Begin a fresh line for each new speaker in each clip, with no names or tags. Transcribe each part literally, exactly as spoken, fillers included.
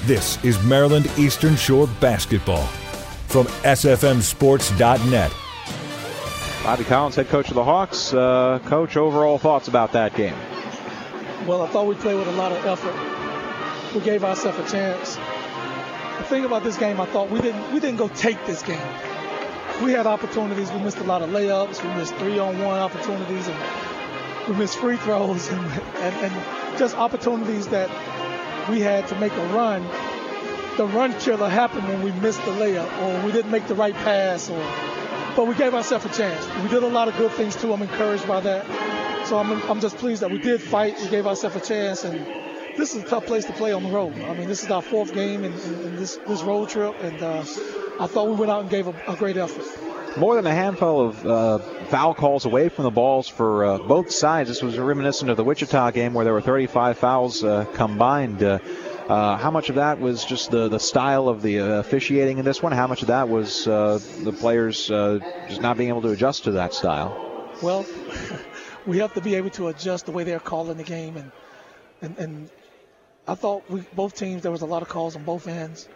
This is Maryland Eastern Shore basketball from S F M sports dot net.
Bobby Collins, head coach of the Hawks. Uh, coach, overall thoughts about that game?
Well, I thought we played with a lot of effort. We gave ourselves a chance. The thing about this game, I thought we didn't we didn't go take this game. We had opportunities. We missed a lot of layups. We missed three-on-one opportunities, and we missed free throws, and, and, and just opportunities that we had to make a run. The run killer happened when we missed the layup, or we didn't make the right pass, or but we gave ourselves a chance. We did a lot of good things too. I'm encouraged by that. So I'm I'm just pleased that we did fight. We gave ourselves a chance, and this is a tough place to play on the road. I mean, this is our fourth game in, in, in this this road trip, and uh, I thought we went out and gave a, a great effort.
More than a handful of uh, foul calls away from the balls for uh, both sides. This was reminiscent of the Wichita game where there were thirty-five fouls uh, combined. Uh, uh, how much of that was just the, the style of the uh, officiating in this one? How much of that was uh, the players uh, just not being able to adjust to that style?
Well, we have to be able to adjust the way they're calling the game. And, and, and I thought we both teams, there was a lot of calls on both ends.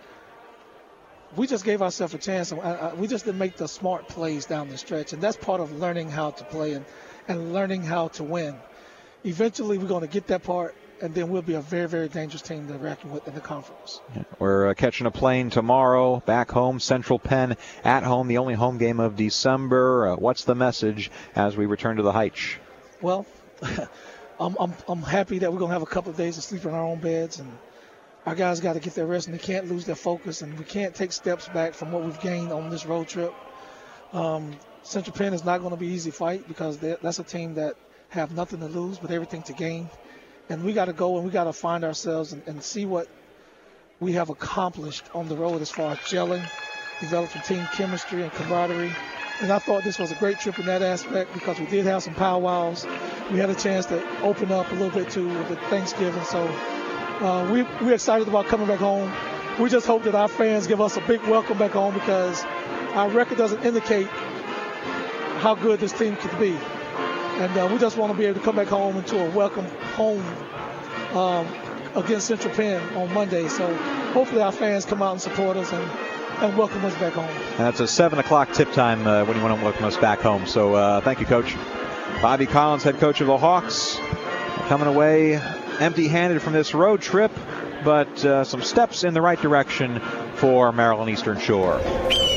We just gave ourselves a chance. And I, I, we just didn't make the smart plays down the stretch. And that's part of learning how to play and, and learning how to win. Eventually, we're going to get that part, and then we'll be a very, very dangerous team to reckon with in the conference.
We're uh, catching a plane tomorrow, back home, Central Penn at home, the only home game of December. Uh, what's the message as we return to the Heights?
Well, I'm, I'm, I'm happy that we're going to have a couple of days to sleep in our own beds, and our guys got to get their rest, and they can't lose their focus, and we can't take steps back from what we've gained on this road trip. Um, Central Penn is not going to be an easy fight because that's a team that have nothing to lose but everything to gain. And we got to go and we got to find ourselves and, and see what we have accomplished on the road as far as gelling, developing team chemistry and camaraderie. And I thought this was a great trip in that aspect because we did have some powwows. We had a chance to open up a little bit too with Thanksgiving. So uh, we, we're excited about coming back home. We just hope that our fans give us a big welcome back home because our record doesn't indicate how good this team could be. And uh, we just want to be able to come back home into a welcome home um, against Central Penn on Monday. So hopefully our fans come out and support us and, and welcome us back home.
And that's a seven o'clock tip time uh, when you want to welcome us back home. So uh, thank you, Coach. Bobby Collins, head coach of the Hawks, coming away empty-handed from this road trip, but uh, some steps in the right direction for Maryland Eastern Shore.